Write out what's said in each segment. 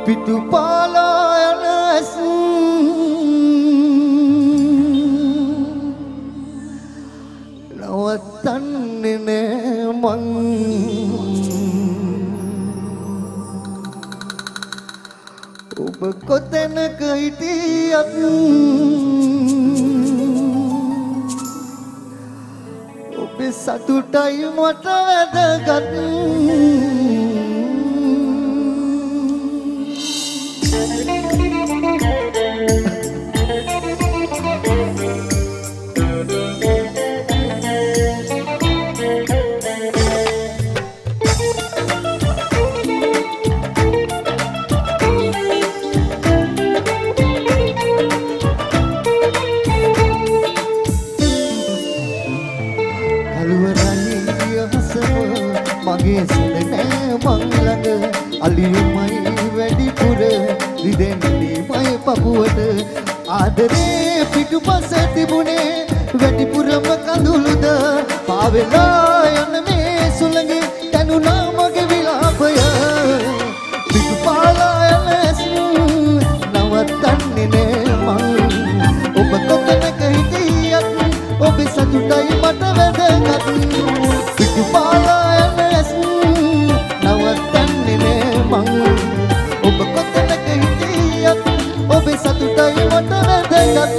පිටු පාලා යන ඇස් නවත්තන්නේ නෑ මං ඔබ කොතැනක හිටියත් ඔබේ සතුටයි මට වැදගත් මගේ සිත නෑ මං ළඟ අලියුමයි වැඩිපුර රිදෙන්නේ මයි පපුවට ආදරේ පිටුපස තිබුණේ වැඩිපුරම කඳුළුද පාවෙලා යන මේ සුළඟේ දැනුණා මගේ විලාපය පිටුපාලා යන ඇස් නවත්තන්නේ නෑ මං ඔබ කොතැනක හිටියත් ඔබේ සතුටයි මට වැදගත් පිටුපාලා නවත්තන්නේ නෑ මං ඔබ කොතැනක හිටියත් ඔබේ සතුටයි මට වැදගත්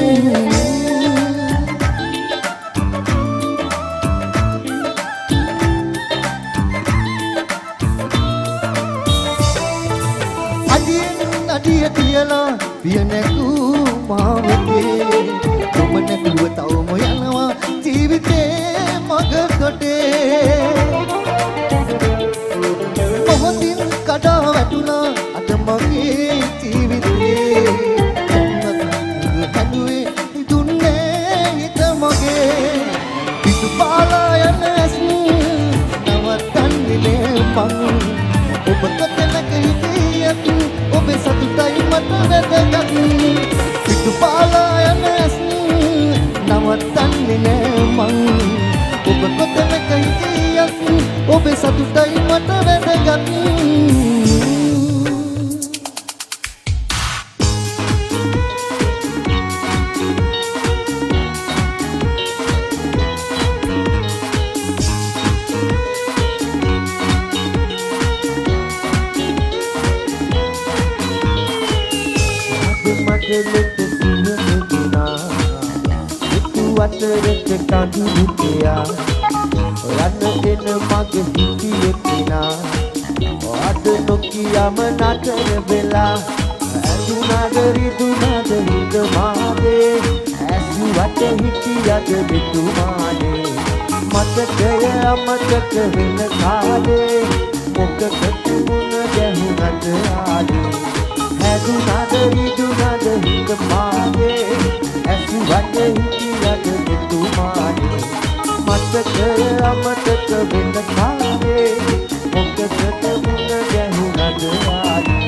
අඩියෙන් අඩිය තියලා පිය නැගූ මාවතේ ඔබ නැතුව තවම යනවා ජීවිතේ මග කොටේ මොහොතින් කඩා වැටුණා අද මගේ ජීවිතේ හැදුවේ දුන්නේ හිත මගේ පිටුපාලා යන ඇස් නවත්තන්නේ නෑ මං ඔබ කොතැනක හිටියත් ඔබේ සතුටයි මට වැදගත් පිටුපාලා යන ඇස් නවත්තන්නේ නෑ මං ඔබ කොතැනක හිටියත් ඔබේ සතුටයි මට වැදගත් වතරට කඳු මුතියා රන්න දෙන මගේ හිතියේ පිනා අද නොකියම නතර වෙලා ඇදුනාද රිදුනාද හිත මාගේ ඇසු වට හිටියද බිතුමානේ මතකය අමතක වෙන කාලේ මොකකට මුණ ගැහුණද ආදී ඇදුනාද රිදුනාද හිත මාගේ ඇසු වට හිටියද බිතුමානේ මතකය අමතක වෙන කාලේ මොකකට මුණ ගැහුණද ආදී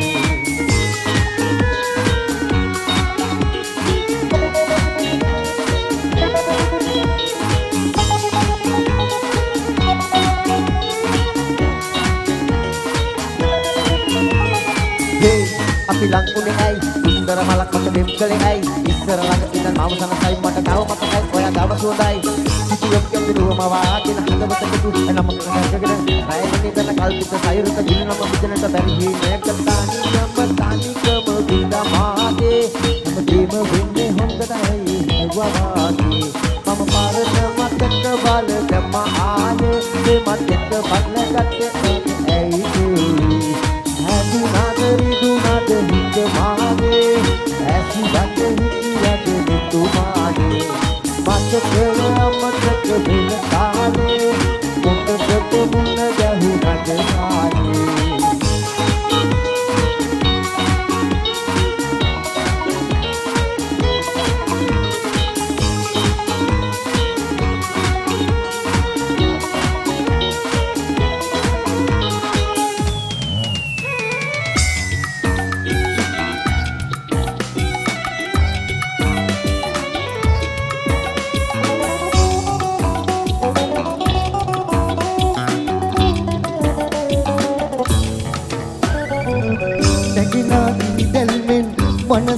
අපි ලං උනේ ඇයි සුන්දර මලක් මට දෙම් කලේ ඇයි ඉස්සර ළඟ ඉඳන් මම සනසයි මට තව මතකයි ඔයා ගාව සුවඳයි සිතුවක් කැඳුරුවම වාගෙන හදවත පිටු එනම කරගෙන රැගෙන ඉඳන් කල්පිත සයුරක දිනනම විදනට බැරි මේක තානිකම විඳමාගේ හැමදේම වෙන්නේ හොඳටයි වාගේ මම පාරට මතක බල දැම්ම ආයේ මේ මතක බල්ලගත්තේ ඇයි හැදුනාද රිදුනාද හිත මාගේ ඇසි වට හිටියද මෙතුමාගේ මතකය අමතක වෙන කාලේ මොකටද මුණ ගැහුණද ආයේ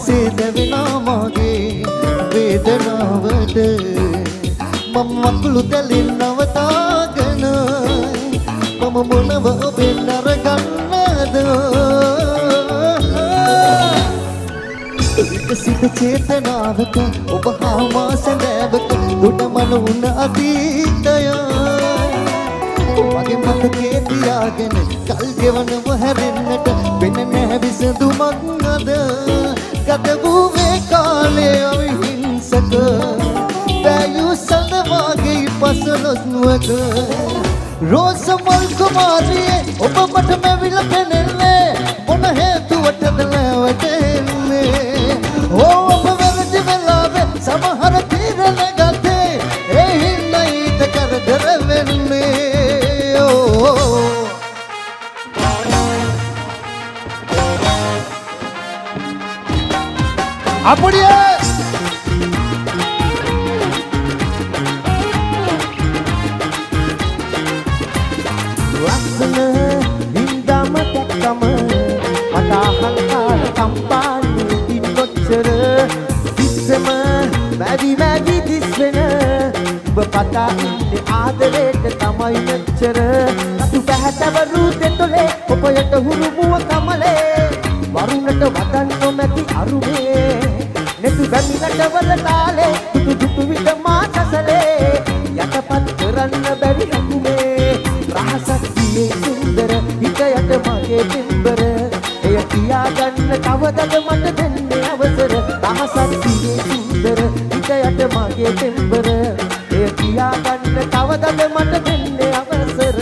සේදවෙනා මගේ වේදනාවට මම වකුළු තැලින් නවතාගෙන මම මොනව ඔබෙන් අරගන්නද සිත චේතනාවක ඔබ හා මා සැඳෑවක ගොඩමන වුණ අතීතය මගේ මතකේ තියාගෙන කල් ගෙවනව හැරෙන්නට වෙන නැහැ විසඳුමක් අද ගත වූ කාලේ අවිහිංසක වැයු සඳ වාගේ පසලොස් නුවක රෝස මල් කුමාරියේ ඔබ මට මැවිල පෙනෙන්නේ මොන හේතුවටද නැවතෙන්නේ ඔබ වැරදි වෙලාවේ සමහර තීරණ ගත්තේ ඒ හින්නයිද කරදර වෙන්නේ அப்படியே ලස්සන හින්දාම දැක්කම මට අහංකාර කම්පාන්නේ ඉතින් කොච්චර කිස්සම මැදි දිස්වෙන ඔබ පතා ඉන්නේ ආදරේට තමයි මෙච්චර අතු පැහැතවරු දෙතොලේ ඔබයට හුරුමුව කමලේ වරුණට වදන් නොමැති අරුමේ නෙතු බැමිලට වල තාලේ දුටු විට මා සසලේ යටපත් කරන්න බැරි අකුමේ රහසක් දියේ සුන්දර හිතයට මගේ පින්බර එය කියාගන්න කවදද මට දෙන්නේ අවසර රහසක් දියේ සුන්දර හිතයට මගේ පින්බර එය කියාගන්න කවදද මට දෙන්නේ අවසර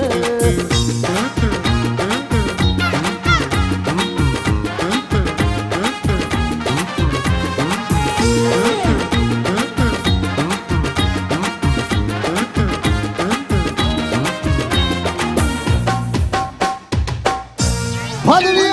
Hallelujah!